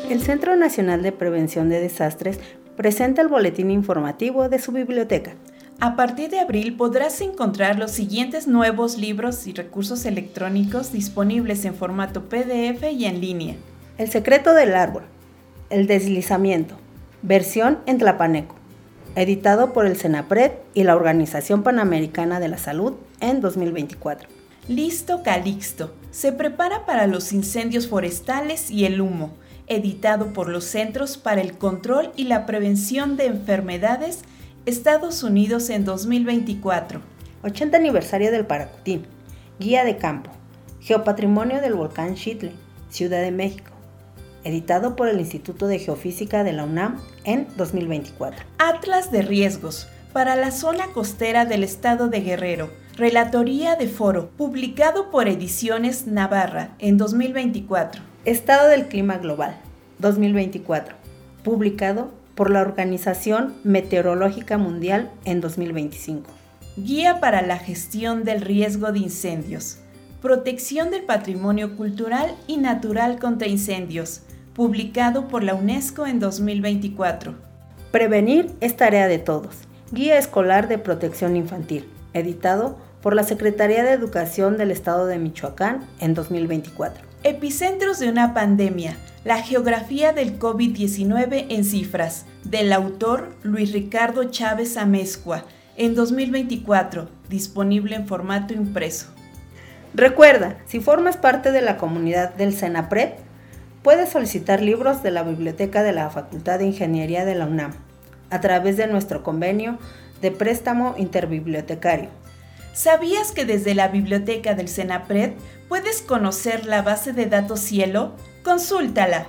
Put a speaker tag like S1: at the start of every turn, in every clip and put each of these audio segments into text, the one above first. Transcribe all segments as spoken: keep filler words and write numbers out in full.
S1: El Centro Nacional de Prevención de Desastres presenta el boletín informativo de su biblioteca.
S2: A partir de abril podrás encontrar los siguientes nuevos libros y recursos electrónicos disponibles en formato P D F y en línea.
S1: El secreto del árbol, el deslizamiento, versión en tlapaneco, editado por el CENAPRED y la Organización Panamericana de la Salud en dos mil veinticuatro.
S2: Listo Calixto, se prepara para los incendios forestales y el humo, editado por los Centros para el Control y la Prevención de Enfermedades, Estados Unidos en dos mil veinticuatro.
S1: ochenta aniversario del Paracutín, guía de campo, geopatrimonio del volcán Xitle, Ciudad de México, editado por el Instituto de Geofísica de la UNAM en dos mil veinticuatro.
S2: Atlas de riesgos para la zona costera del estado de Guerrero, relatoría de foro, publicado por Ediciones Navarra en dos mil veinticuatro.
S1: Estado del clima global, dos mil veinticuatro, publicado por la Organización Meteorológica Mundial en dos mil veinticinco.
S2: Guía para la gestión del riesgo de incendios, protección del patrimonio cultural y natural contra incendios, publicado por la UNESCO en dos mil veinticuatro.
S1: Prevenir es tarea de todos. Guía escolar de protección infantil, editado por la Secretaría de Educación del Estado de Michoacán en dos mil veinticuatro.
S2: Epicentros de una pandemia, la geografía del COVID diecinueve en cifras, del autor Luis Ricardo Chávez Amezcua, en dos mil veinticuatro, disponible en formato impreso.
S1: Recuerda, si formas parte de la comunidad del CENAPRED, puedes solicitar libros de la Biblioteca de la Facultad de Ingeniería de la UNAM, a través de nuestro convenio de préstamo interbibliotecario.
S2: ¿Sabías que desde la biblioteca del CENAPRED puedes conocer la base de datos Cielo? ¡Consúltala!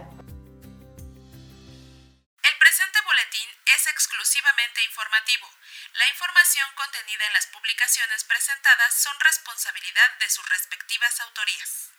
S3: El presente boletín es exclusivamente informativo. La información contenida en las publicaciones presentadas son responsabilidad de sus respectivas autorías.